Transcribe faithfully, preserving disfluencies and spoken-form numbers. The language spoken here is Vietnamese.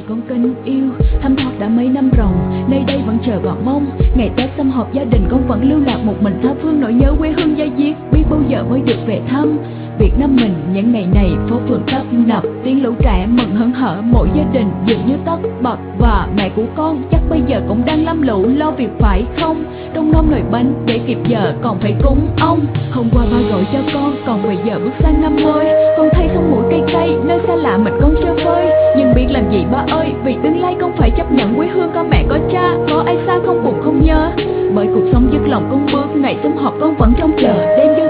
con kênh yêu thăm thọt đã mấy năm ròng, nơi đây vẫn chờ và mong ngày Tết sum họp gia đình. Con vẫn lưu lạc một mình tha phương, nỗi nhớ quê hương dai diết biết bao giờ mới được về thăm. Việt Nam mình những ngày này phố phường tấp nập, tiếng lũ trẻ mừng hớn hở, mỗi gia đình dường như tất bật. Và mẹ của con chắc bây giờ cũng đang lăm lũ lo việc phải không, trong nông nồi bánh để kịp giờ còn phải cúng ông. Hôm qua ba gọi cho con, còn bây giờ bước sang năm mới, con thấy sống mũi cay cay nơi xa lạ mình con chơi vơi. Nhưng biết làm gì ba ơi, vì tương lai con phải chấp nhận quê hương có mẹ có cha, có ai xa không buồn không nhớ. Bởi cuộc sống dứt lòng con bước, ngày sum họp con vẫn trông chờ đêm